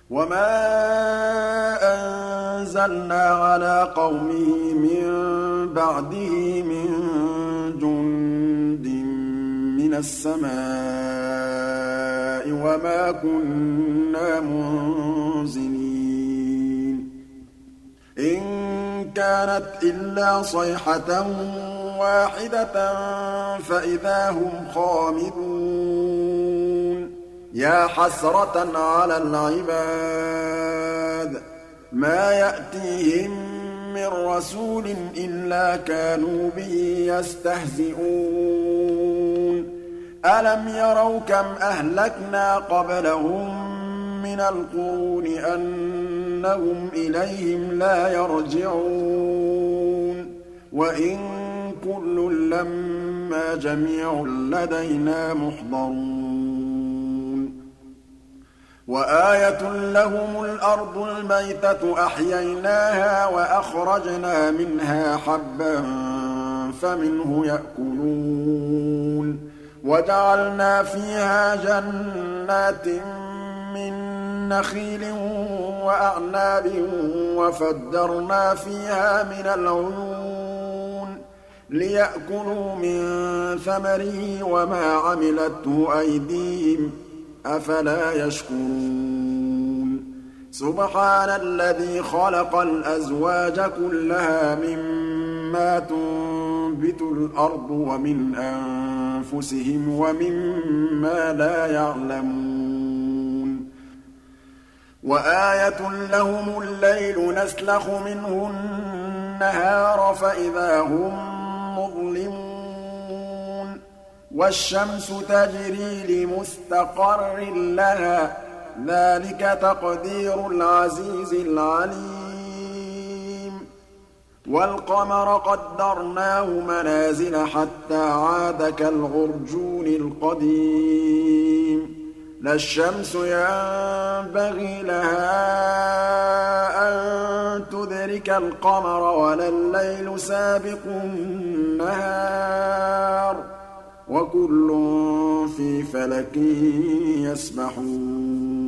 وَمَا أَنزَلْنَا عَلَىٰ قَوْمِهِ مِن بَعْدِهِ مِن جُندٍ مِّنَ السَّمَاءِ وَمَا كُنَّا مُنزِلِينَ إِن كَانَتْ إِلَّا صَيْحَةً وَاحِدَةً فَإِذَا هُمْ خَامِدُونَ يَا حَسْرَةً عَلَى الْعِبَادِ مَا يَأْتِيهِم مِّن رَّسُولٍ إِلَّا كَانُوا بِهِ يَسْتَهْزِئُونَ أَلَمْ يَرَوْا كَمْ أَهْلَكْنَا قَبْلَهُم مِّنَ الْقُرُونِ أَنَّهُمْ إِلَيْهِمْ لَا يَرْجِعُونَ وَإِن كُلٌّ لَّمَّا جَمِيعٌ لَّدَيْنَا مُحْضَرُونَ وَآيَةٌ لَّهُمُ الْأَرْضُ الْمَيْتَةُ أَحْيَيْنَاهَا وَأَخْرَجْنَا مِنْهَا حَبًّا فَمِنْهُ يَأْكُلُونَ وَجَعَلْنَا فِيهَا جَنَّاتٍ مِّن نَّخِيلٍ وَأَعْنَابٍ وَفَجَّرْنَا فِيهَا مِنَ الْعُيُونِ لِيَأْكُلُوا مِن ثَمَرِهِ وَمَا عَمِلَتْهُ أَيْدِيهِمْ ۖ أَفَلَا يَشْكُرُونَ سُبْحَانَ الَّذِي خَلَقَ الْأَزْوَاجَ كُلَّهَا مِمَّا تُنبِتُ الْأَرْضُ وَمِنْ أَنفُسِهِمْ وَمِمَّا لَا يَعْلَمُونَ وَآيَةٌ لَّهُمُ اللَّيْلُ نَسْلَخُ مِنْهُ النَّهَارَ فَإِذَا هُم مُّظْلِمُونَ وَالشَّمْسُ تَجْرِي لِمُسْتَقَرٍّ لَّهَا ۚ ذَٰلِكَ تَقْدِيرُ الْعَزِيزِ الْعَلِيمِ وَالْقَمَرَ قَدَّرْنَاهُ مَنَازِلَ حَتَّىٰ عَادَ كَالْعُرْجُونِ الْقَدِيمِ لا الشَّمْسُ يَنبَغِي لَهَا أَن تُدْرِكَ الْقَمَرَ وَلَا اللَّيْلُ سَابِقُ النَّهَارِ ۚ وَكُلٌّ فِي فَلَكٍ يَسْبَحُونَ